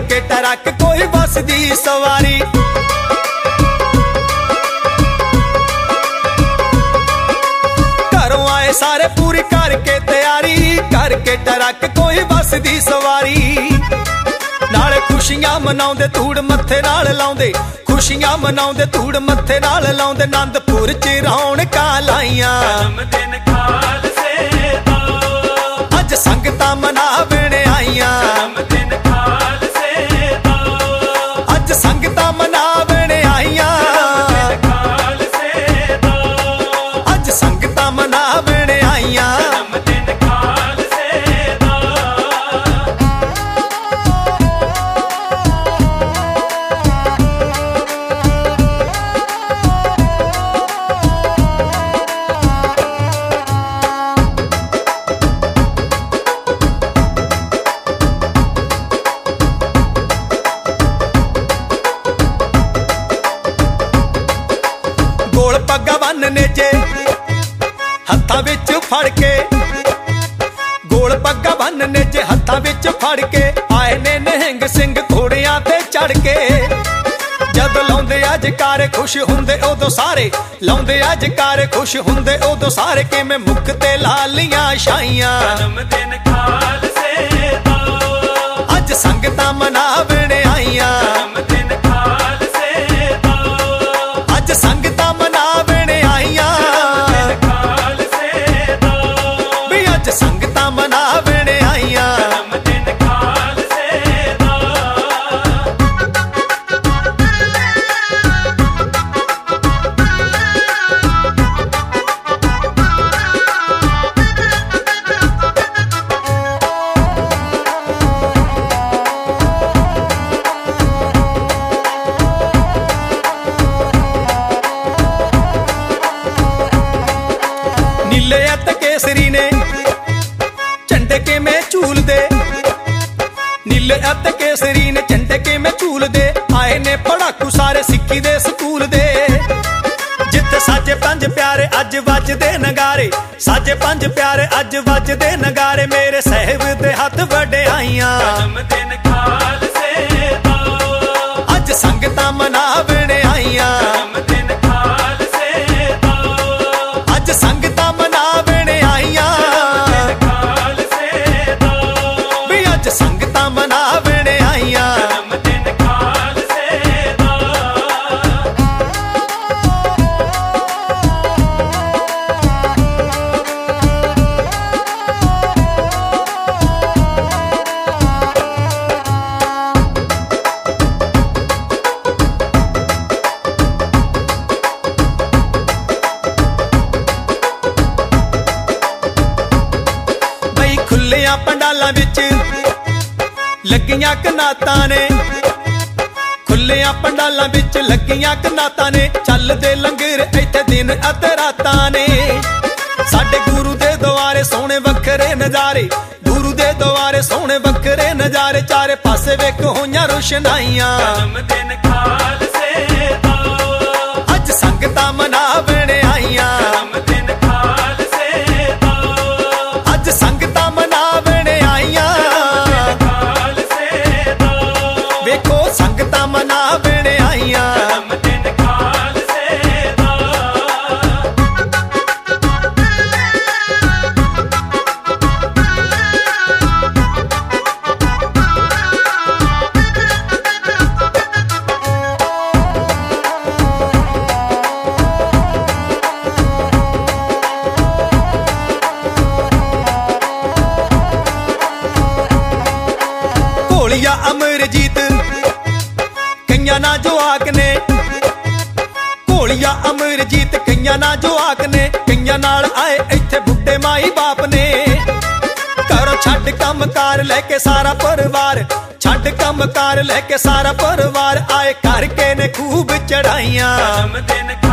करके टरक कोई बस दी सवारी। घरों आए सारे पूरी करके तैयारी, करके टरक कोई बस दी सवारी। नाले खुशियां मनाउंदे धूड़ मत्थे नाल लाउंदे, खुशियां मनाउंदे धूड़ मत्थे नाल लाउंदे। आनंदपुर च रौनकां लाइयां जन्मदिन खालसे दा, अज संगतां मनावण आईयां। जन्मदिन खालसे दा, अज संगतां मनावण आईयां। जन्मदिन खालसे दा, अज संगतां मनावण आईयां। जन्मदिन खालसे दा। गोल पग्गा बन्नने जे हत्थां विच फड़ के, गोल पग्गा बन्नने जे हत्थां विच फड़ के। आए ने निहंग सिंह घोड़ियां ते चढ़ के। जद लाउंदे अजकारे खुश हुंदे उदों सारे, लाउंदे अजकारे खुश हुंदे उदों सारे। किवें मुख ते लालियां छाइयां जन्मदिन खालसे दा, अज संगतां मनावण आईयां। जन्मदिन खालसे दा, अज संगतां मनावण आईयां। खालसे दा, भी अज संगतां मनावण आईयां। जन्मदिन खालसे दा। नीले अत केसरी ने झंडे के में झूल दे, नीले अत केसरी ने झंडे के में झूल दे। आए ने पढ़ाकू सारे सिक्खी दे स्कूल दे। जिथे साजे पंज प्यारे अज वजदे नगारे, साजे पंज प्यारे अज वजदे नगारे। मेरे साहिब दे हथ वड्याइयां जन्मदिन खालसे दा, अज संगतां मनावण आईयां। जन्मदिन खालसे दा, अज संगतां मनावण आईयां। खालसे दा, भी अज संगतां मनावण आईयां। जन्मदिन खालसे दा। बई खुल्लियां पंडालां विच लगियां कनातां ने, खुल्लियां पंडालां विच लगियां कनातां ने। चलदे लंगर इत्थे दिन अते रातां ने। साडे गुरु दे द्वारे सोहणे वखरे नजारे, गुरु दे द्वारे सोहणे वखरे नजारे। चारे पासे वेख होइयां रोशनाइयां जन्मदिन खालसे दा, अज संगतां मनावण आईयां। जन्मदिन खालसे दा, अज संगतां मनावण आईयां। खालसे दा, वेखो संगतां मनावण आईयां। जन्मदिन खालसे दा। भोलिया अमरजीत कईयां ना जो आकने, भोलिया अमरजीत कईयां ना जो आकने। कईयां नाल आए इत्थे बुड्ढे माई बाप ने। घरों छड्ड कम कार लेके सारा परिवार, छड्ड कम कार लेके सारा परिवार। आए करके ने खूब चढ़ाइयां जन्मदिन